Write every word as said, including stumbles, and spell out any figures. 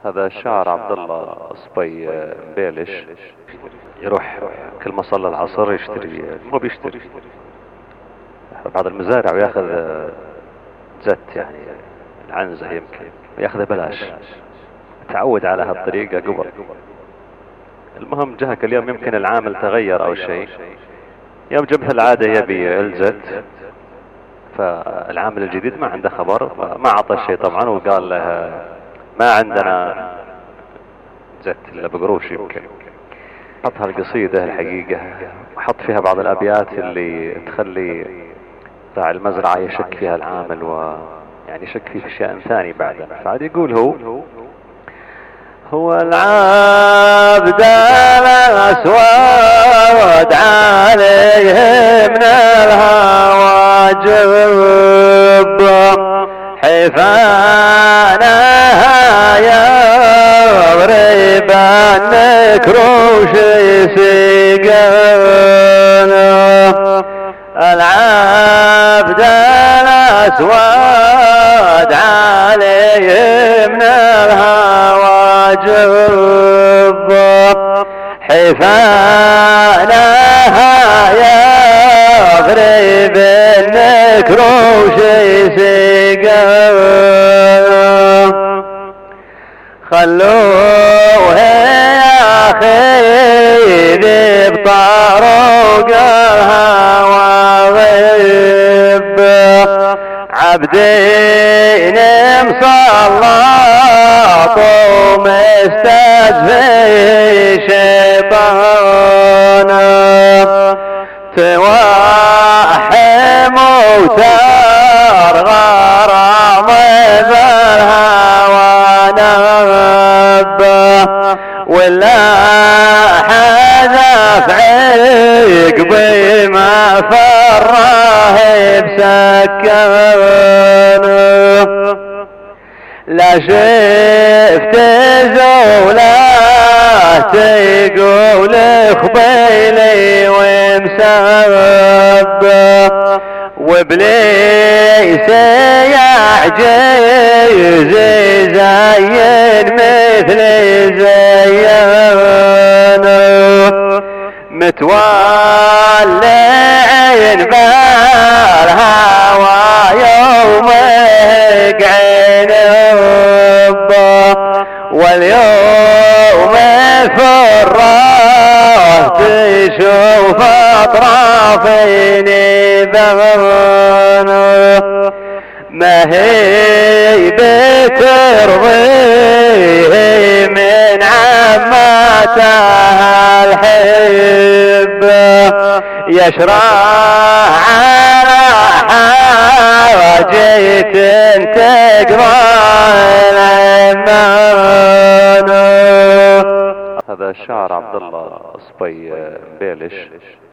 هذا الشاعر عبد الله صبي بيلش يروح كل ما صلى العصر يشتري، مو بيشتري بعض المزارع وياخذ زت، يعني العنزة يمكن وياخذها بلاش، تعود على هالطريقة قبل. المهم جهك اليوم يمكن العامل تغير او شيء، يوم جبه العادة يبي الزت، فالعامل الجديد ما عنده خبر، ما عطى الشيء طبعا، وقال له ما عندنا زت الا بقروش. يمكن حط هالقصيدة الحقيقة وحط فيها بعض الابيات اللي تخلي راعي المزرعة يشك فيها العامل، ويعني يشك في اشياء ثاني بعدها. فعاد يقول هو هو العبد الأسود عليه من الهوى جب، حفانها يضرب النكروش سيقنا. العبد الأسود عليه من الهوى جب، حفانها يضرب النكروش سيقنا. خلوه يا اخي ذيب طاروق الهوى غيب، عبدين مسلط ومستدفي شيطان، توحم وترغرم بالهوى نبه، ولا حذف عقبي ما فراه بسكنه. لا شفت زوله تقول خبيلي ومسبه، وابليس يعجز زين مثل زينه، متولع بالهوى يوم قعنبه، واليوم فره تشوف اطرافين بغنه، ما هي بترضيه من عمتها الحبه، يشرع على حاجة تقضى الأمانه. هذا الشاعر عبد الله صبي بيلش